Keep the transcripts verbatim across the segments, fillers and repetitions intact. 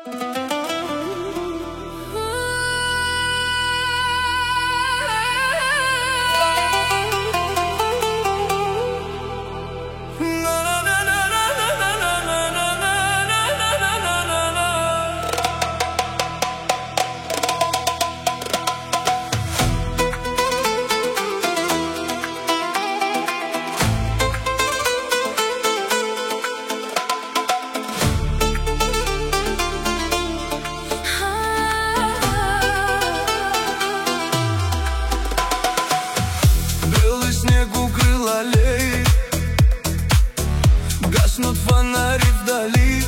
Гаснут фонари вдали,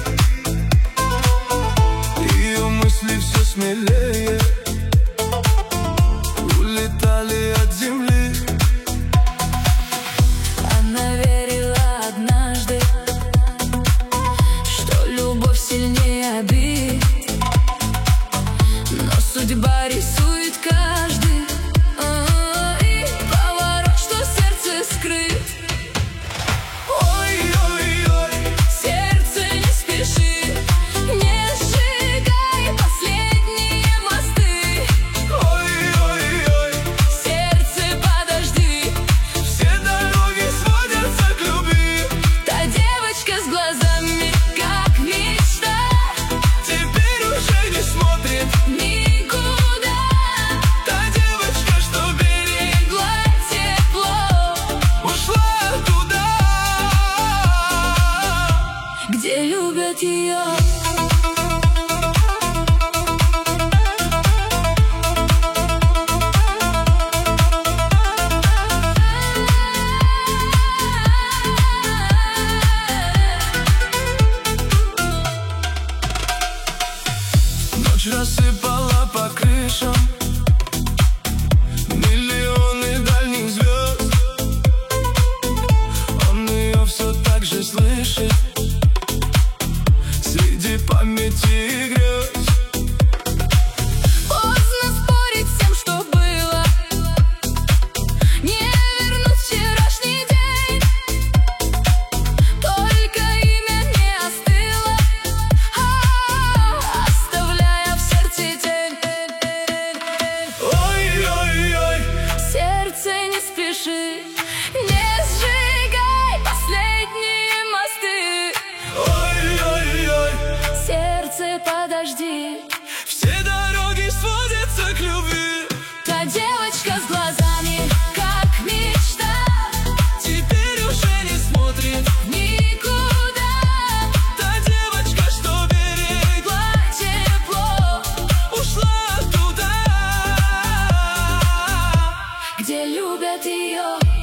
ее мысли все смелее улетали от земли. Она верила однажды, что любовь сильнее обид, но судьба рисует каждый и поворот, что сердце скрыт. Где любят ее. Ночь рассыпала по крышам миллионы дальних звезд. Он ее все так же слышит среди памяти и грез. Поздно спорить с тем, что было, не вернуть вчерашний день. Только имя не остыло, а, оставляя в сердце тень. Ой-ой-ой, сердце не спеши, не сжигай последние мосты. ой-ой-ой, сердце, подожди, все дороги сводятся к любви. та девочка с глазами, как мечта, Теперь уже не смотрит никуда. та девочка, что берегла Тепло, ушла туда, где любят ее.